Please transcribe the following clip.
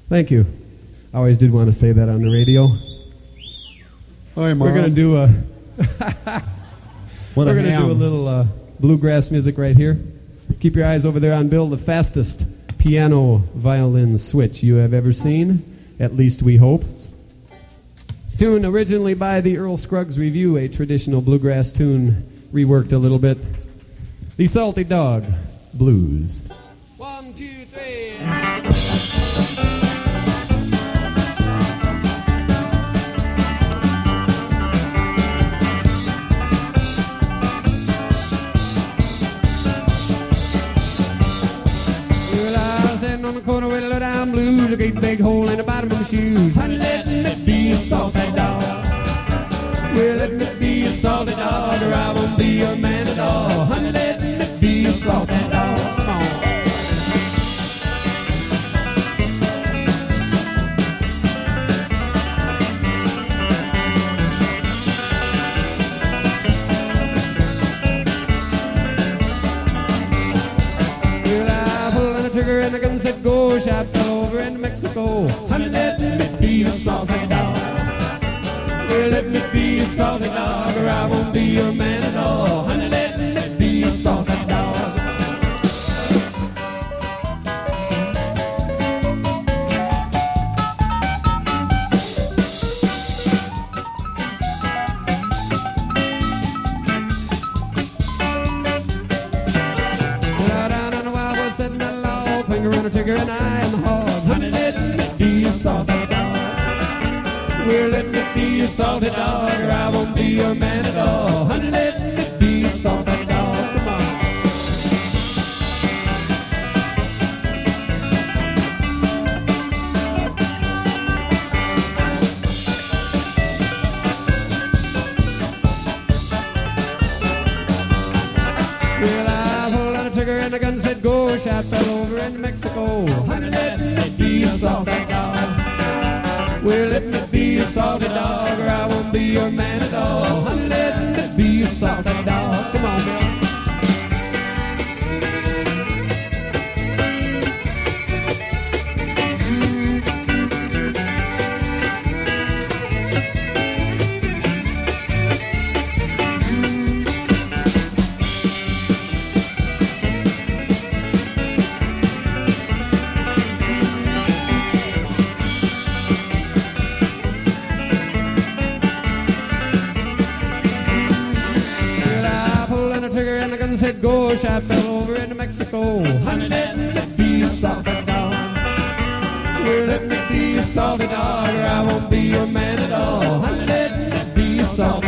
Thank you. I always did want to say that on the radio. Hi, Mom. We're going to do a What we're a going to do a ham. little bluegrass music right here. Keep your eyes over there on Bill, the fastest piano violin switch you have ever seen. At least we hope. It's a tune originally by the Earl Scruggs Review, a traditional bluegrass tune reworked a little bit. The Salty Dog Blues. 1, 2, 3. On the corner with a low down blues, a great big hole in the bottom of my shoes. Honey, let me be a salty dog. Well, let me be a salty dog, or I won't be a man at all. Honey, let me be a salty dog. Come on. Trigger and the gun said go, shot fell over in Mexico. Honey, let me be a salty dog. Well, let me be a salty dog, or I won't be your man at all. Honey, let me be a salty dog. Sitting at law, finger on a trigger and I am hard. Honey, let me be a salty dog. Well, let me be a salty dog, or I won't be your man at all. Honey, let me be a salty dog. Come on. Trigger and the gun said go, shot fell over in Mexico. Honey, let me be a salty dog. Well, let me be a salty dog, or I won't be your man at all. Honey, let me be a salty dog. Come on, Bill. Trigger and the gun said go, shot fell over into Mexico. Honey, let me be a salty dog. Well, let me be a salty dog, or I won't be your man at all. Honey, let me be a salty